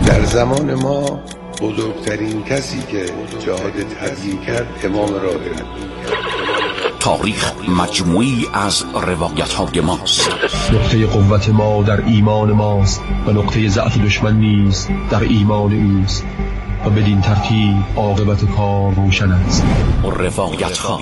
در زمان ما بزرگترین کسی که جهاد تبیین کرد امام راهب. تاریخ مجموعی از روایت‌های ماست. نقطه قوت ما در ایمان ماست و نقطه ضعف دشمن نیز در ایمان اوست و بدین ترتیب عاقبت کار روشن است. روایت‌ها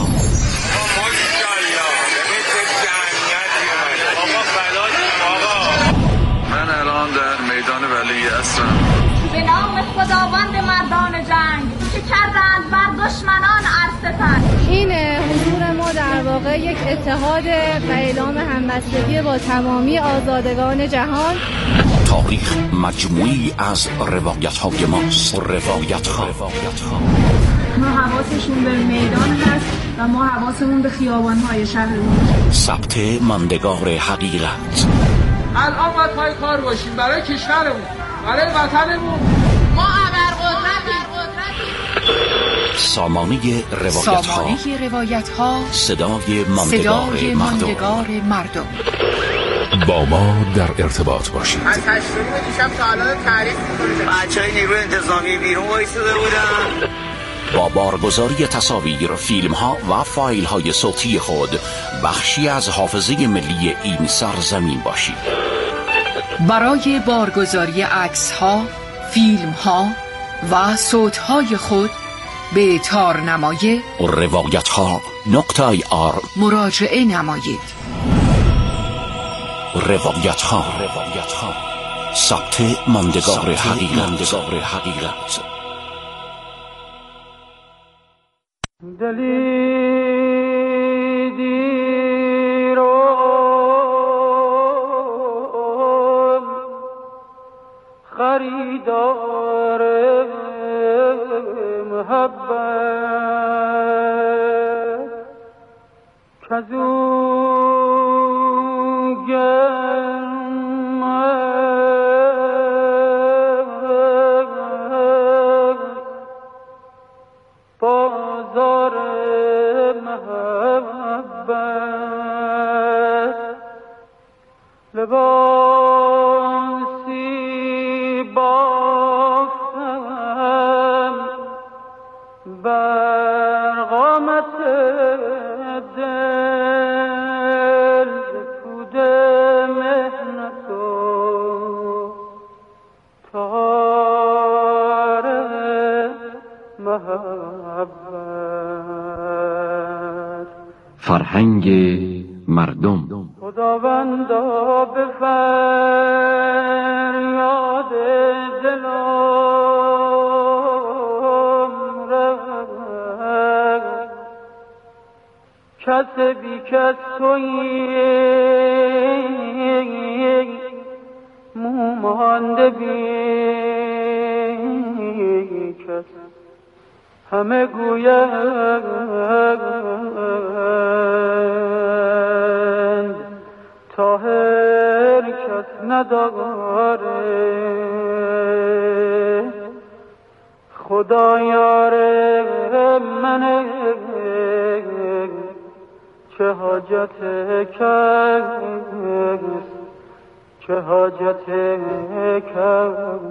من الان در میدان ولی هستم. به نام خداوند مردان جنگ که کردند بر دشمنان ارستن. این حضور ما در واقع یک اتحاد و اعلام همبستگی با تمامی آزادگان جهان. تاریخ مجموعی از روایت‌های ماست. روایت‌ها ما حواسشون به میدان هست و ما حواسمون به خیابان‌های شهرمون. ثبت ماندگار حقیقت. الان باید پای کار باشیم برای کشورمون، برای وطنمون. ما ابرقدرتیم. سامانه روایت‌ها. صدای ماندگار مردم. با ما در ارتباط باشید. از 8 دیشب تا الان تعریف می‌کنیم. بچه‌های نیروی انتظامی بیرون وایساده بودن. با بارگذاری تصاویر، فیلم‌ها و فایل‌های صوتی خود بخشی از حافظه ملی این سرزمین باشید. برای بارگذاری عکس‌ها، فیلم‌ها و صوت‌های خود به تارنمای روایت‌ها.ir مراجعه نمایید. روایت‌ها ثبت ماندگار حقیقت. خریدار محبت کزو بازار محبت لباسی بافتم بر قامت دل پود مهنت و تار محبت. فرهنگ مردم. خداوندا به فریاد دلم رفت کس بی کس تویی مومانده بی کس همه گویند طاهر کس نداره خدا یار منه چه حاجت کس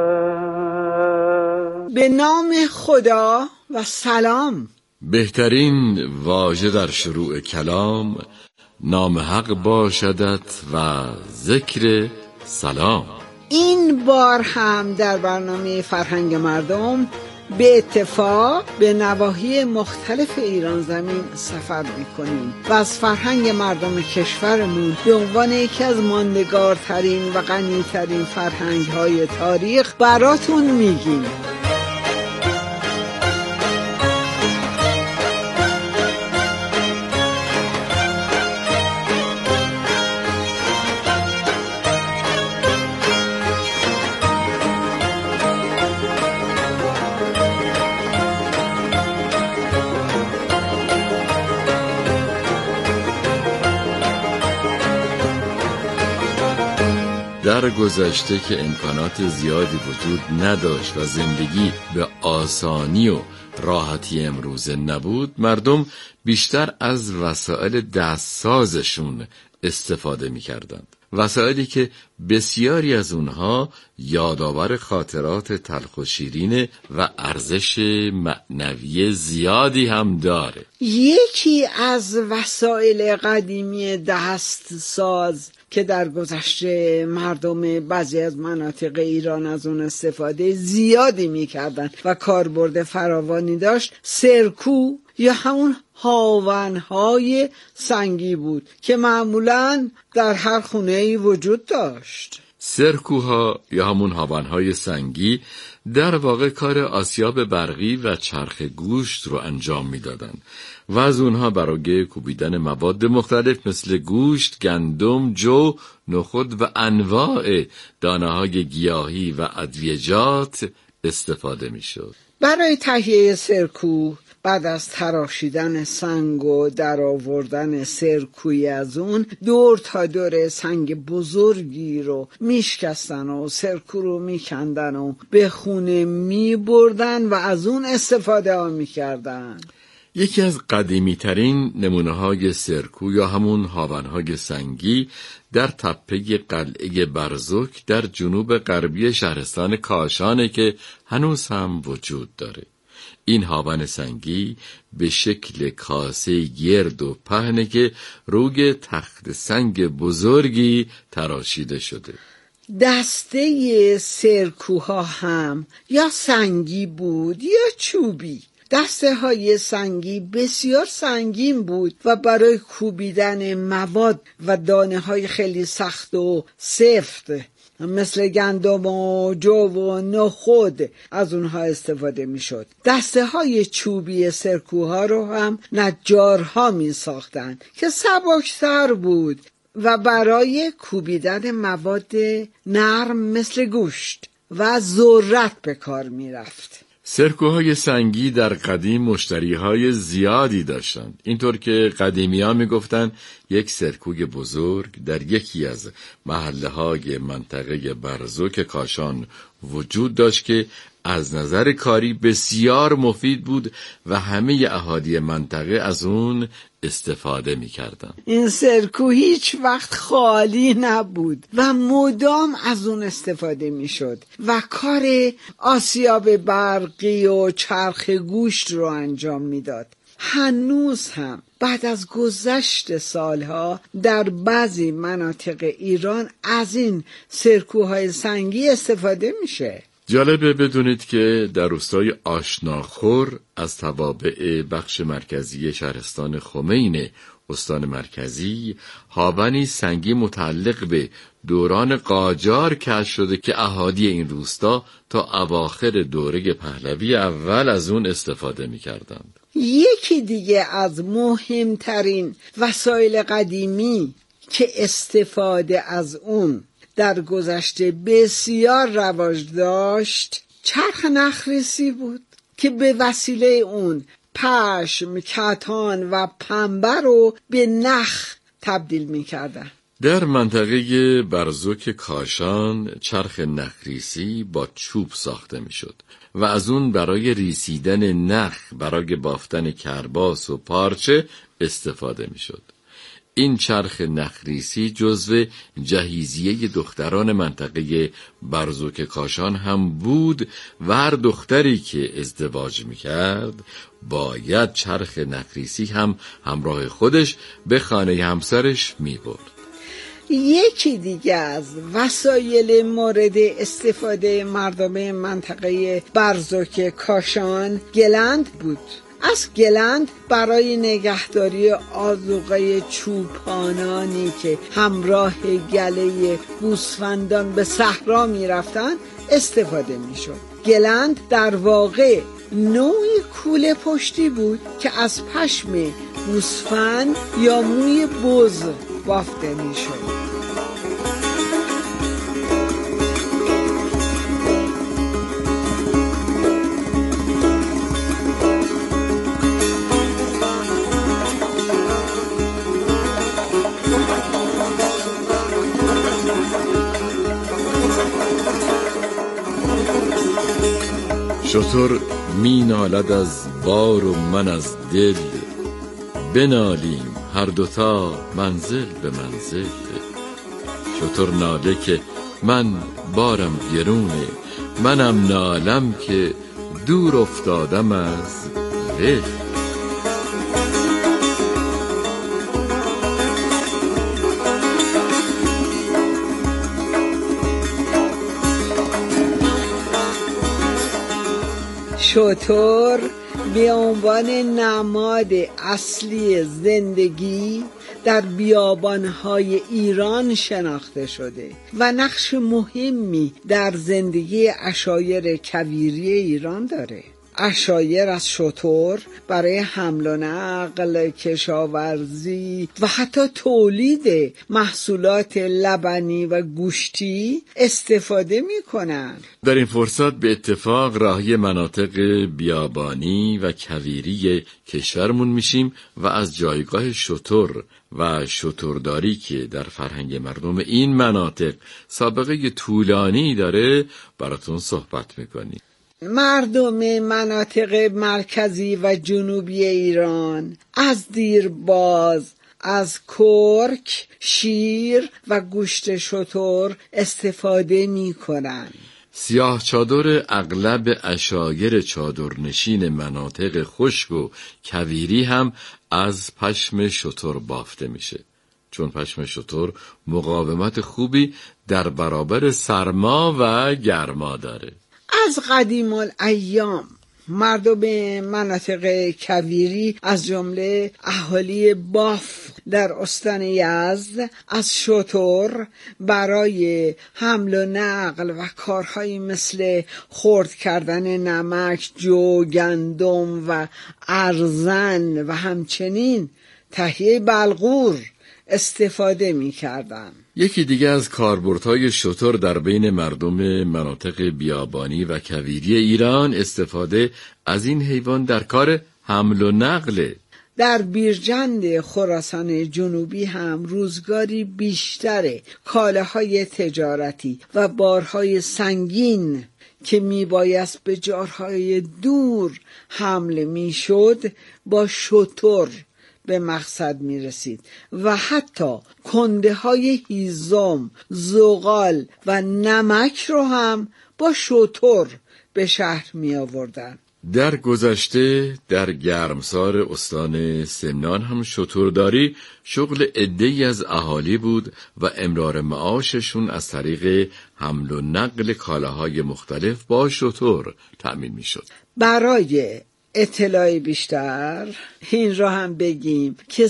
به نام خدا و سلام. بهترین واژه در شروع کلام نام حق باشدت و ذکر سلام. این بار هم در برنامه فرهنگ مردم به اتفاق به نواحی مختلف ایران زمین سفر میکنیم و از فرهنگ مردم کشورمون به عنوان یکی از ماندگارترین و غنیترین فرهنگ‌های تاریخ براتون میگیم. در گذشته که امکانات زیادی وجود نداشت و زندگی به آسانی و راحتی امروزه نبود، مردم بیشتر از وسایل دستسازشون استفاده می‌کردند. وسایلی که بسیاری از اونها یادآور خاطرات تلخ و شیرین و ارزش معنوی زیادی هم داره. یکی از وسایل قدیمی دست ساز که در گذشته مردم بعضی از مناطق ایران از اون استفاده زیادی میکردن و کاربرد فراوانی داشت، سرکو یا همون هاونهای سنگی بود که معمولاً در هر خونه‌ای وجود داشت. سرکوها یا همون هاونهای سنگی در واقع کار آسیاب برقی و چرخ گوشت رو انجام میدادند و از اونها برای کوبیدن مواد مختلف مثل گوشت، گندم، جو، نخود و انواع دانه‌های گیاهی و ادویه‌جات استفاده میشد. برای تهیه سرکو بعد از تراشیدن سنگ و در آوردن سرکوی از اون دور تا دور سنگ بزرگی رو میشکستن و سرکو رو میکندن و به خونه میبردن و از اون استفاده ها میکردن. یکی از قدیمی ترین نمونه های سرکو یا همون هاونهای سنگی در تپه قلعه برزوک در جنوب غربی شهرستان کاشانه که هنوز هم وجود داره. این هاون سنگی به شکل کاسه گرد و پهنه که روی تخت سنگ بزرگی تراشیده شده. دسته سرکوها هم یا سنگی بود یا چوبی. دسته های سنگی بسیار سنگین بود و برای کوبیدن مواد و دانه های خیلی سخت و سفت مثل گندم و جو و نخود از اونها استفاده می شد. دسته های چوبی سرکوها رو هم نجارها می ساختن که سبکتر بود و برای کوبیدن مواد نرم مثل گوشت و ذرت به کار می رفت. سرکوهای سنگی در قدیم مشتریهای زیادی داشتند، اینطور که قدیمی‌ها میگفتند یک سرکوی بزرگ در یکی از محله‌های منطقه برزوک کاشان وجود داشت که از نظر کاری بسیار مفید بود و همه اهالی منطقه از اون استفاده می‌کردند. این سرکو هیچ وقت خالی نبود و مدام از اون استفاده می‌شد و کار آسیاب برقی و چرخ گوشت رو انجام میداد. هنوز هم بعد از گذشت سالها در بعضی مناطق ایران از این سرکوهای سنگی استفاده میشه. جالبه بدونید که در روستای آشناخور از توابع بخش مرکزی شهرستان خمین استان مرکزی هاونی سنگی متعلق به دوران قاجار کشف شده که اهالی این روستا تا اواخر دوره پهلوی اول از اون استفاده می‌کردند. یکی دیگه از مهمترین وسایل قدیمی که استفاده از اون در گذشته بسیار رواج داشت چرخ نخریسی بود که به وسیله اون پشم، کتان و پنبه رو به نخ تبدیل می‌کردن. در منطقه برزوک کاشان چرخ نخریسی با چوب ساخته میشد و از اون برای ریسیدن نخ برای بافتن کرباس و پارچه استفاده میشد. این چرخ نخریسی جزو جهیزیه دختران منطقه برزوک کاشان هم بود و هر دختری که ازدواج میکرد باید چرخ نخریسی هم همراه خودش به خانه همسرش میبرد. یکی دیگه از وسایل مورد استفاده مردم منطقه برزوک کاشان گلند بود. از گلند برای نگهداری آذوقه چوپانانی که همراه گله گوسفندان به صحرا می رفتن استفاده می شد. گلند در واقع نوعی کوله پشتی بود که از پشم گوسفند یا موی بز بافته می شد. شتر می نالد از بار و من از دل، بنالیم هر دوتا منزل به منزل. شتر ناله که من بارم گرونه، منم نالم که دور افتادم از ره. شتر به عنوان نماد اصلی زندگی در بیابان‌های ایران شناخته شده و نقش مهمی در زندگی عشایر کویری ایران داره. عشایر از شتر برای حمل و نقل، کشاورزی و حتی تولید محصولات لبنی و گوشتی استفاده می‌کنن. در این فرصت به اتفاق راهی مناطق بیابانی و کویری کشورمون میشیم و از جایگاه شتر و شترداری که در فرهنگ مردم این مناطق سابقه طولانی داره براتون صحبت میکنیم. مردم مناطق مرکزی و جنوبی ایران از دیرباز از کرک، شیر و گوشت شتر استفاده می کنن. سیاه چادر اغلب عشایر چادرنشین مناطق خشک و کویری هم از پشم شتر بافته میشه، چون پشم شتر مقاومت خوبی در برابر سرما و گرما داره. از قدیم الایام مردم مناطق کویری از جمله اهالی باف در استان یزد از شتر برای حمل و نقل و کارهایی مثل خرد کردن نمک، جو، گندم و ارزن و همچنین تهیه بلغور استفاده می کردن. یکی دیگه از کاربردهای شتر در بین مردم مناطق بیابانی و کویری ایران استفاده از این حیوان در کار حمل و نقله. در بیرجند خراسان جنوبی هم روزگاری بیشتره کالاهای تجارتی و بارهای سنگین که میبایست به جاهای دور حمل میشد با شتر به مقصد می رسید و حتی کنده های هیزم، زغال و نمک رو هم با شتر به شهر می آوردن. در گذشته در گرمسار استان سمنان هم شترداری شغل عده‌ای از اهالی بود و امرار معاششون از طریق حمل و نقل کالاهای مختلف با شتر تأمین می شد. برای اطلاع بیشتر این را هم بگیم که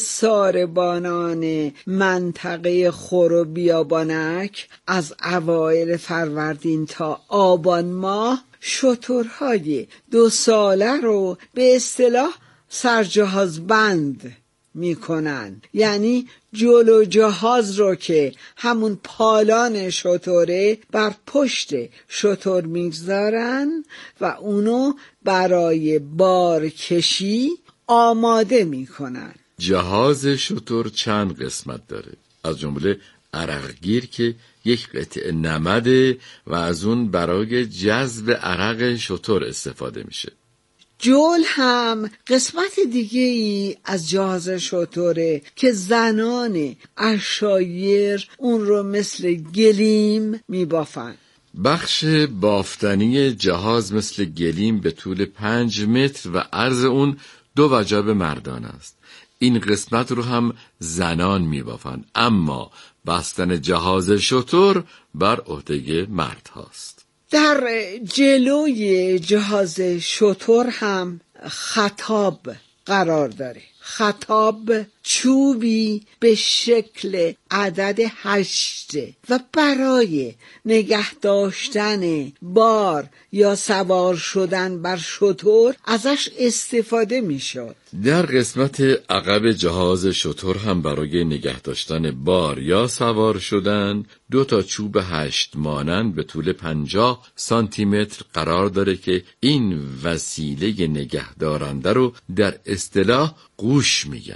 ساربانان منطقه خور و بیابانک از اوایل فروردین تا آبان ماه شترهای 2 ساله رو به اصطلاح سرجهاز بند میکنن، یعنی جلو جهاز رو که همون پالان شتره بر پشت شتر میگذارن و اونو برای بارکشی آماده میکنن. جهاز شتر چند قسمت داره، از جمله عرقگیر که یک قطعه نمده و از اون برای جذب عرق شتر استفاده میشه. جول هم قسمت دیگه ای از جهاز شتره که زنان عشایر اون رو مثل گلیم میبافن. بخش بافتنی جهاز مثل گلیم به طول 5 متر و عرض اون 2 وجب مردان است. این قسمت رو هم زنان میبافن، اما بستن جهاز شتر بر عهده مرد هاست. در جلوی جهاز شتر هم خطاب قرار داره. خطاب چوبی به شکل عدد 8 و برای نگه داشتن بار یا سوار شدن بر شتر ازش استفاده می شد. در قسمت عقب جهاز شتر هم برای نگه داشتن بار یا سوار شدن 2 تا چوب 8 مانند به طول 50 سانتی متر قرار داره که این وسیله نگه دارنده رو در اصطلاح قوش میگن.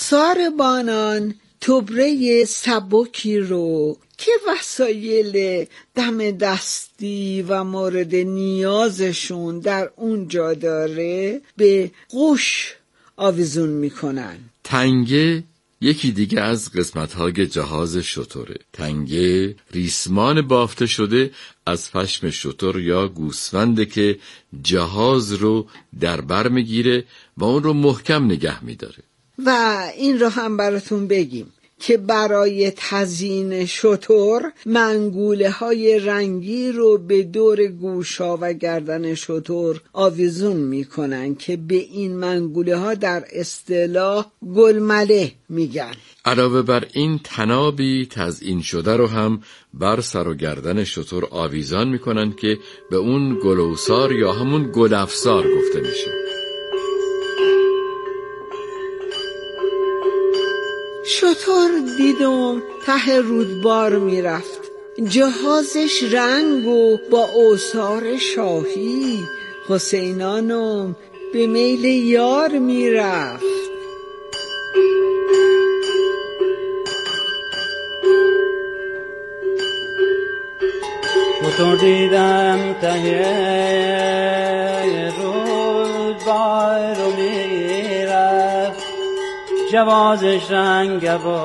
ساربانان تبره سبکی رو که وسایل دم دستی و مورد نیازشون در اونجا داره به قوش آویزون میکنن. تنگه یکی دیگه از قسمت‌های جهاز شتره. تنگه ریسمان بافته شده از پشم شتر یا گوسفنده که جهاز رو در بر میگیره و اون رو محکم نگه میداره. و این رو هم براتون بگیم که برای تزیین شتر منگوله های رنگی رو به دور گوشا و گردن شتر آویزون میکنن که به این منگوله ها در اصطلاح گلمله میگن. علاوه بر این تنابی تزیین شده رو هم بر سر و گردن شتر آویزان میکنن که به اون گلوسار یا همون گلافسار گفته میشه. شتر دیدم ته رودبار میرفت، جهازش رنگ و با اوصار شاهی، حسینانم به میل یار میرفت. شتر دیدم ته رودبار رو میرفت، جوازش رنگ با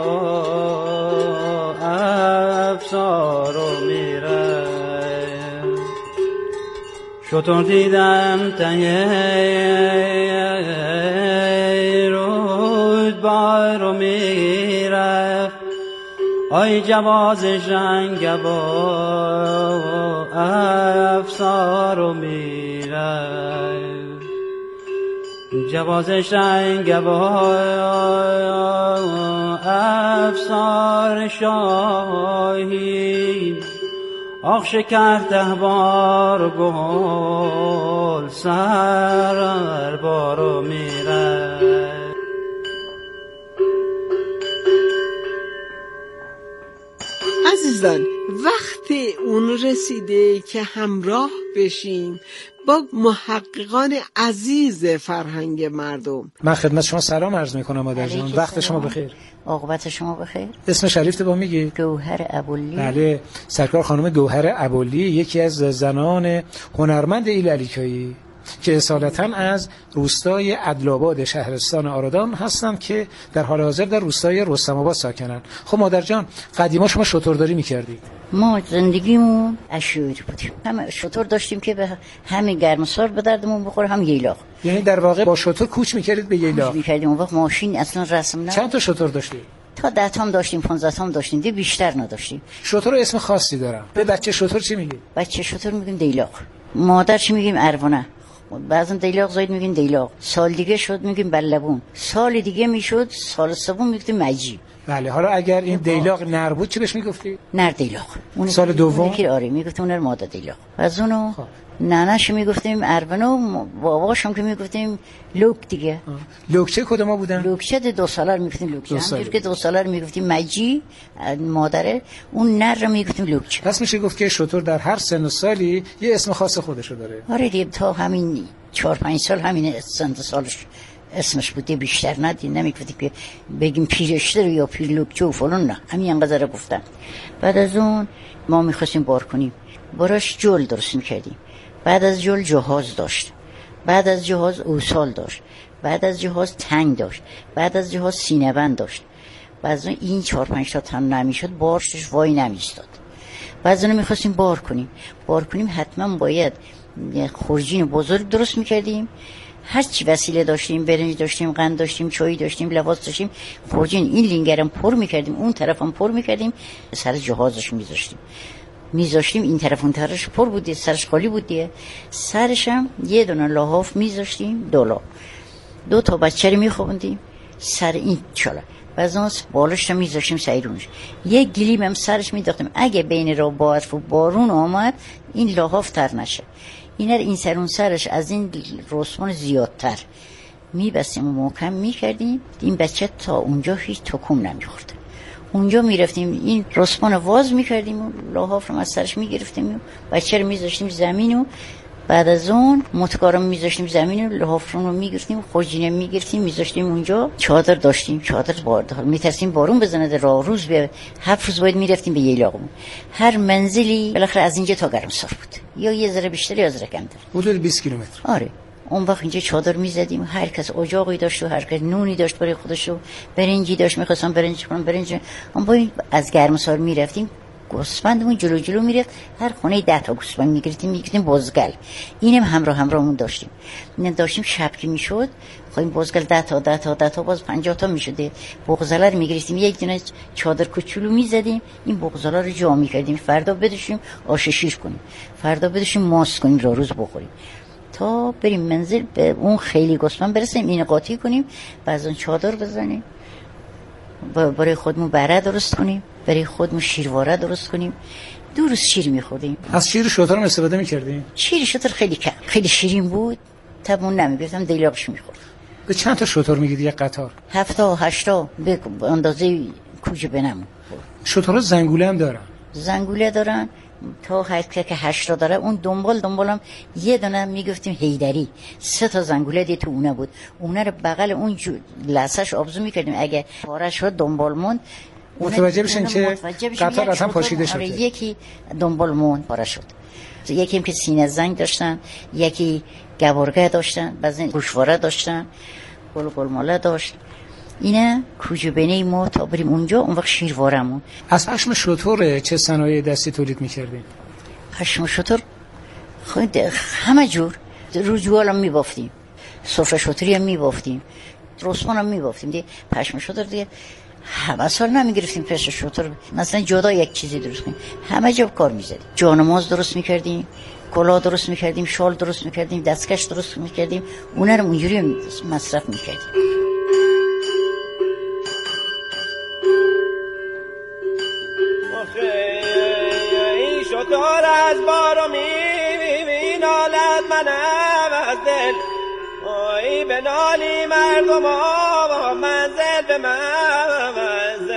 افسار و میرفت. شتر دیدم ته رودبار رو میرفت، آی جوازش رنگ با افسار و میرفت. جوازش رنگ با افسار شاهی، آخ شکرته بار گل سر بارو میره. عزیزان، وقت اون رسیده که همراه بشیم با محققان عزیز فرهنگ مردم. من خدمت شما سلام عرض میکنم مادر جان. وقت شما بخیر. عاقبت شما بخیر. اسم شریف با میگی؟ گوهر ابولی. بله، سرکار خانم گوهر ابولی یکی از زنان هنرمند ایل علیکایی که اصالتاً از روستای عدل‌آباد شهرستان آرادان هستند که در حال حاضر در روستای رستم آباد ساکنن. خب مادر جان، قدیما شما شترداری میکردید؟ ما زندگیمون اشوری بودیم، هم شتر داشتیم که به همین گرمسار به دردمون بخوره، هم ییلاق. یعنی در واقع با شتر کوچ میکردید به ییلاق؟ کوچ میکردیم. اون وقت ماشین اصلا رسم نه. چند تا شتر داشتید؟ تا 10 تام داشتیم، 15 تام داشتیم، دیگه بیشتر نداشتیم. شتر اسم خاصی دارن. به بچه شتر چی میگی؟ بچه شتر میگیم دیلاق. مادر چی میگیم؟ اروانه. بعضا دیلاق زاید میگیم دیلاق. سال دیگه شد میگیم بلبون. سال دیگه میشد سال سوم میگیم مجی. بله، حالا اگر این دیلاق نر بود چی بهش میگفتی؟ نر دیلاق. سال دوم که آره میگفتیم نر ماده دیلاق. از اونو ننه‌ش میگفتیم اروانو، باباشم که میگفتیم لوک دیگه. لوکچه کدوم بودن؟ لوکچه 2 سالار میگفتیم لوکچه. همونجور که 2 سالار میگفتیم مجی مادره، اون نر رو میگفتیم لوکچه. پس میشه گفت که شتر در هر سن و سالی یه اسم خاص خودشو داره. آره دیگه، تا همین 4-5 سال همین سن سالش اسمش بوده، بیشتر ندید. نمیگفتیم که بگیم پیرشتر یا پیر لوکچه و فلان، نه، همین انقدر گفتن. بعد از اون ما میخواستیم بار کنیم، براش جول درست میکردیم. بعد از جول جهاز داشت، بعد از جهاز اوصال داشت، بعد از جهاز تنگ داشت، بعد از جهاز سینه‌بند داشت. بعد از این 4-5 تا تن نمیشد، بارش وای نمیستاد. بعد از اون میخواستیم بار کنیم حتما باید خورجین بزرگ درست میکردیم. هر چی وسیله داشتیم، برنج داشتیم، قند داشتیم، چای داشتیم، لباس داشتیم، خورجین این لینگرم پر میکردیم، اون طرفم پر میکردیم، سر جهازش میذاشتیم این طرف اون طرفش پر بود، سرش خالی بود دیگه. سرش هم یه دونه لحاف میذاشتیم، 2 تا بچه رو میخوابوندیم سر این چاله. بعضی بالش رو میذاشتیم سیرونش، یه گلیم هم سرش میداختیم اگه بین را برف و بارون آمد این لحاف تر نشه. این سرون سرش از این رسمان زیادتر میبستیم و محکم میکردیم. این بچه تا اونجا هیچ تکون نمیخورد. اونجا میرفتیم این رسمان واز میکردیم و لحاف رو از سرش میگرفتیم و بچه رو میذاشتیم زمین و بعد از اون متکارم میذاشتیم زمین و لحاف رو میگرفتیم، خورجینه میگرفتیم میذاشتیم اونجا. چادر داشتیم، چادر بارد، میترسیم بارون بزنه. روز به 7 روز باید میرفتیم به ییلاقمون. هر منزلی بالاخره از اینجا تا گرمسار بود، یا یه ذره بیشتر یا ذره کمتر. حدود 20 کیلومتر. آره اون وقت اینجا چادر میزدیم، هر کس اجاقی داشت و هر کس نونی داشت برای خودش و برنجی داشت، میخواستم برنج کنم برنج. اون با از گرمسار میرفتیم، گوسفندمون جلو میرفت، هر خونه 10 تا گوسفند میگرفتیم بزگل. اینم همراهمون داشتیم. این داشتیم شب که میشد خواهیم بزگل 10 تا باز 50 تا میشده. بغزلا رو میگرفتیم، یک دونه چادر کوچولو میزدیم، این بغزلا رو جا میکردیم، فردا بدوشیم آش شیر کنیم، فردا بدوشیم ماست کنیم روز بخوریم تا بریم منزل به اون خیلی گوسفند برسیم، اینو قاطی کنیم، بعضن چادر بزنیم، برای خودمون بره درست کنیم، برای خودمون شیرواره درست کنیم. 2 روز شیر میخوردیم. از شیر شتر هم استفاده میکردیم؟ شیر شتر خیلی شیرین بود، تبون نمیگرفتم، دیلاقش میخورد. به چند تا شتر میگید یک قطار؟ 7 تا 8 تا به اندازه کوچه بنم. شترها زنگوله هم دارن؟ زنگوله دارن تا حتی که 8 تا داره. اون دنبالم یه دونه میگفتیم هیدری، 3 تا زنگوله دی تو اونه بود، اونه رو بغل اون لثه‌اش آبزو میکردیم، اگه پاره شد دنبال موند متوجه بشین که قطار از هم پاشیده شده. یکی دنبال موند پاره شد، یکی هم که سینه زنگ داشتن، یکی گوارگه داشتن، بعضی گوشواره داشتن، گلماله داشت. اینه کوچبینه ما تا بریم اونجا. اون وقت شیروارمون از پشم شتر چه صنایع دستی تولید میکردیم؟ پشم شتر خود همه جور، رجوال هم میبافتیم، سفره شتری هم میبافتیم، رسمان هم میبافتیم دیگه. پشم شتر دیگه همه سال نمیگرفتیم پشم شتر، مثلا جدا یک چیزی درست کنیم، همه جا کار میزدیم. جانماز درست میکردیم، کلاه درست میکردیم، شال درست میکردیم، دستکش درست میکردیم، اونه رو اونجوری مصرف میکردیم. این شطور از بارو می‌نالد منم از دل، ای به نالی مردم و منزل به منزل.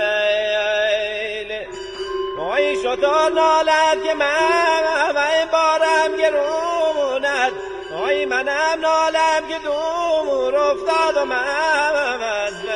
ای شطور نالد که من بارم گروند، ای منم نالم که دور افتاد و منزل.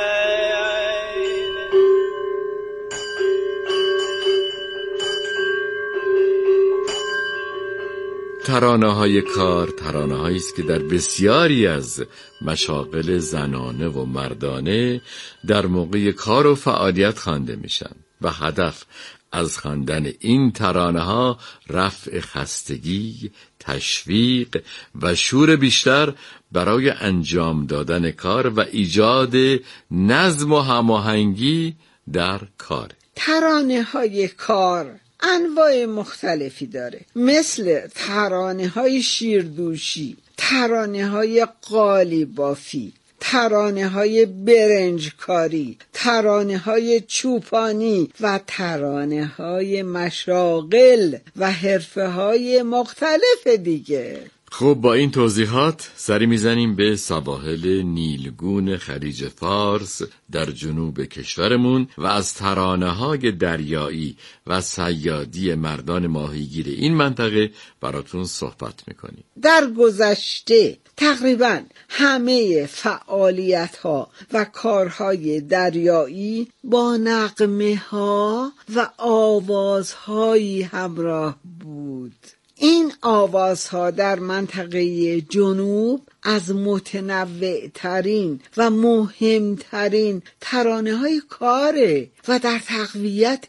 ترانه‌های کار ترانه‌هایی است که در بسیاری از مشاغل زنانه و مردانه در موقع کار و فعالیت خوانده میشن و هدف از خواندن این ترانه‌ها رفع خستگی، تشویق و شور بیشتر برای انجام دادن کار و ایجاد نظم و هماهنگی در کار. ترانه‌های کار انواع مختلفی داره، مثل ترانه‌های شیردوشی، ترانه‌های قالیبافی، ترانه‌های برنجکاری، ترانه‌های چوپانی و ترانه‌های مشاغل و حرفه‌های مختلف دیگه. خب با این توضیحات سری میزنیم به سواحل نیلگون خلیج فارس در جنوب کشورمون و از ترانه‌های دریایی و صیادی مردان ماهیگیر این منطقه براتون صحبت میکنیم. در گذشته تقریباً همه فعالیت‌ها و کارهای دریایی با نغمه‌ها و آوازهایی همراه بود. این آوازها در منطقه جنوب از متنوع‌ترین و مهمترین ترانه‌های کاره و در تقویت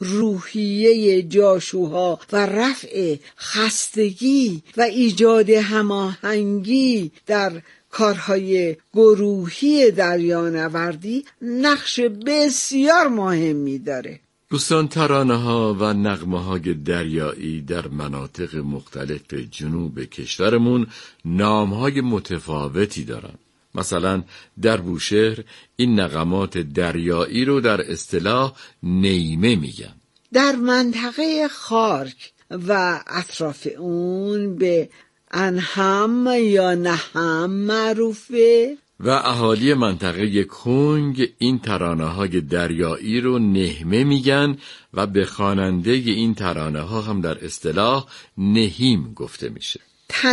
روحیه جاشوها و رفع خستگی و ایجاد هماهنگی در کارهای گروهی دریانوردی نقش بسیار مهمی داره. دوستان، ترانه‌ها و نغمه‌های دریایی در مناطق مختلف جنوب کشورمون نام‌های متفاوتی دارن. مثلا در بوشهر این نغمات دریایی رو در اصطلاح نیمه میگن. در منطقه خارک و اطراف اون به انهم یا نهم معروفه و اهالی منطقه کنگ این ترانه‌های دریایی رو نهمه میگن و به خواننده این ترانه‌ها هم در اصطلاح نهیم گفته میشه.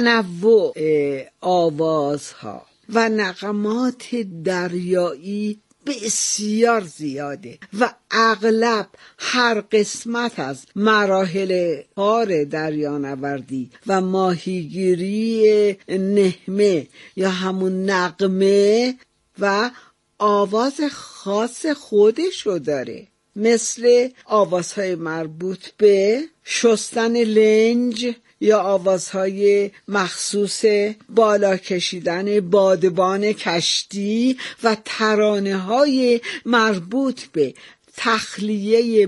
تنوع آوازها و نغمات دریایی بسیار زیاده و اغلب هر قسمت از مراحل کار دریانوردی و ماهیگیری نهمه یا همون نغمه و آواز خاص خودشو داره، مثل آوازهای مربوط به شستن لنج یا آوازهای مخصوص بالا کشیدن بادبان کشتی و ترانه‌های مربوط به تخلیه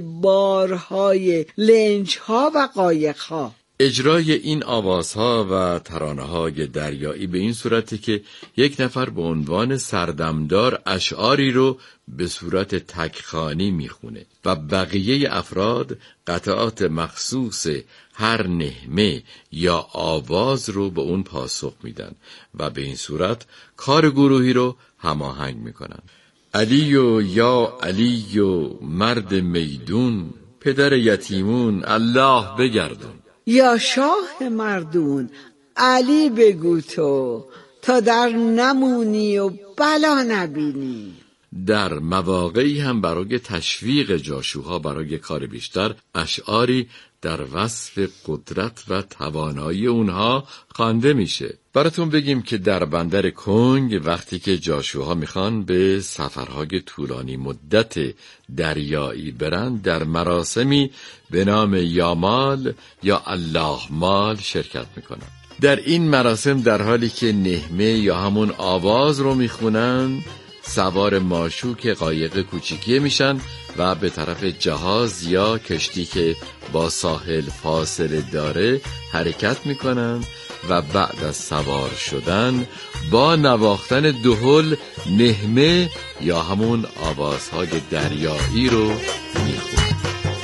بارهای لنج‌ها و قایق‌ها. اجرای این آوازها و ترانه‌های دریایی به این صورته که یک نفر به عنوان سردمدار اشعاری رو به صورت تکخوانی میخونه و بقیه افراد قطعات مخصوص هر نهمه یا آواز رو به اون پاسخ میدن و به این صورت کار گروهی رو هماهنگ میکنن. علی و یا علی و مرد میدون، پدر یتیمون الله بگردون. یا شاه مردون علی بگو تو، تا در نمونی و بلا نبینی. در مواقعی هم برای تشویق جاشوها برای کار بیشتر اشعاری در وصف قدرت و توانایی اونها خوانده میشه. براتون بگیم که در بندر کنگ وقتی که جاشوها میخوان به سفرهای طولانی مدت دریایی برن، در مراسمی به نام یامال یا الله مال شرکت میکنن. در این مراسم در حالی که نهمه یا همون آواز رو میخونن، سوار ماشوک قایق کوچیکی میشن و به طرف جهاز یا کشتی که با ساحل فاصله داره حرکت میکنن و بعد از سوار شدن با نواختن دهل نهمه یا همون آوازهای دریایی رو میخونن.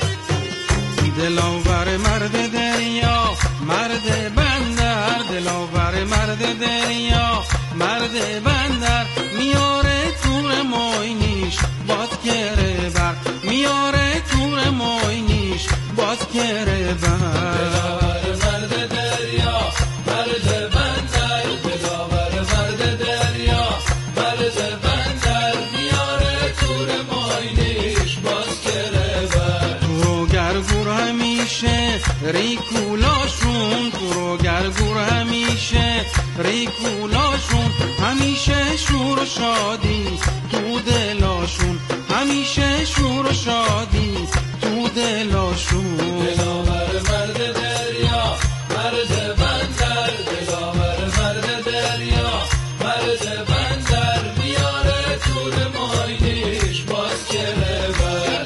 دلاور مرد دریا، مرد بندر، دلاور مرد دریا، مرد بندر، میاره تور موینیش باد کره بر، میاره تور موینیش باد کره بر. دلاور مرد دریا، مرد بندر، دلاور مرد دریا، مرد بندر، میاره تور موینیش باد کره بر. تو گرگور همیشه ریکولاشون، تو گرگور همیشه ریکولاشون، همیشه شور و شادی تو دلاشون، همیشه شور و شادی تو دلاشون. دلاور مرد دریا، مرد بندر، دلاور مرد دریا، مرد بندر، میاره تور ماینیش باز کره بر.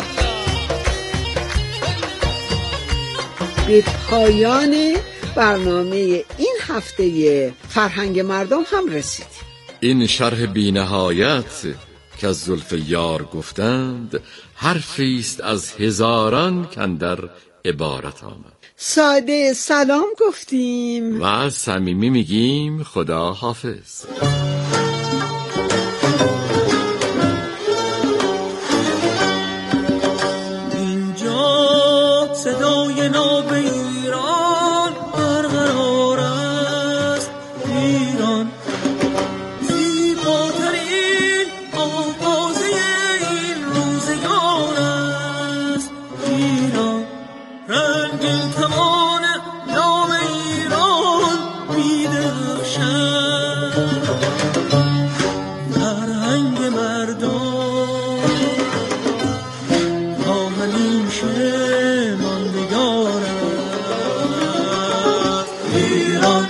به پایان برنامه این هفته فرهنگ مردم هم رسید. این شرح بی نهایت که از زلف یار گفتند، حرفی است از هزاران کاندر عبارت آمد. ساده سلام گفتیم و صمیمی میگیم خدا حافظ. اینجا صدای ناب ایران برقرار است، ایران زیباترین آوازه این روزگار است، ایران رنگین کمان نام ایران می‌درخشد، فرهنگ مردم تا همیشه ماندگار است، ایران.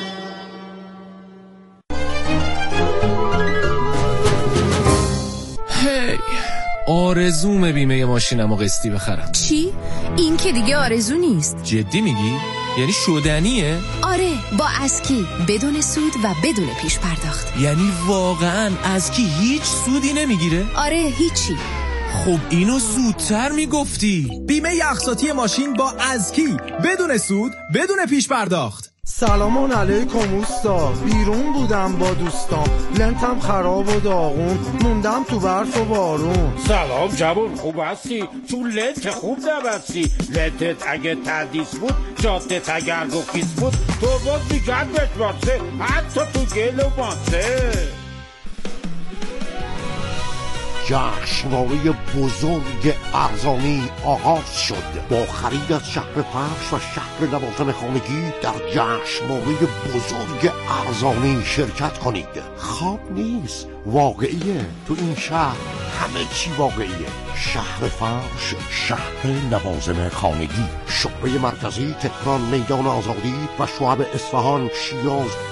هی آرزومه بیمه ماشینمو قسطی بخرم. چی؟ این که دیگه آرزو نیست. جدی میگی؟ یعنی شدنیه؟ آره، با اسکی بدون سود و بدون پیش پرداخت. یعنی واقعا اسکی هیچ سودی نمیگیره؟ آره، هیچی. خب اینو زودتر میگفتی. بیمه اقساطی ماشین با اسکی بدون سود بدون پیش پرداخت. سلام علیکم اوستا، بیرون بودم با دوستام، لنتم خراب و داغون، موندم تو برف و بارون. سلام جوون، خوب هستی؟ تو لنت خوب نبستی، لنتت اگه تردیس بود، جادت اگر گفیس بود، تو باز میگن بشمارسه، حتی تو گل و ماسه. جشنواره بزرگ ارزانی آغاز شد. با خرید از شهر فرش و شهر لوازم خانگی در جشنواره بزرگ ارزانی شرکت کنید. خواب نیست، واقعیه. تو این شهر همه چی واقعیه. شهر فرش، شهر لوازم خانگی، شعبه مرکزی تهران، میدان آزادی و شعب اصفهان، شیراز